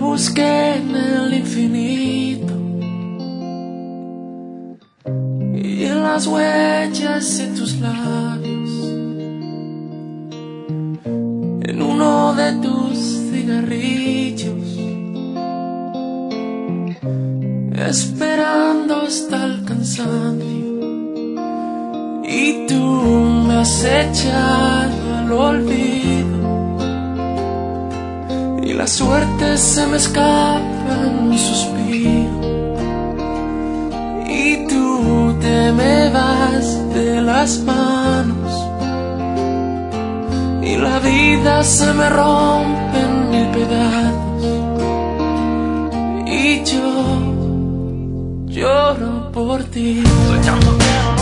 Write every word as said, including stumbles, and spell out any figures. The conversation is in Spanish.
busqué en el infinito y en las huellas de tus labios, en uno de tus cigarrillos, esperando hasta el cansancio, y tú me has echado al olvido y la suerte se me escapa en un suspiro, y tú te me vas de las manos y la vida se me rompe en mil pedazos, y yo lloro por ti. Soñando que no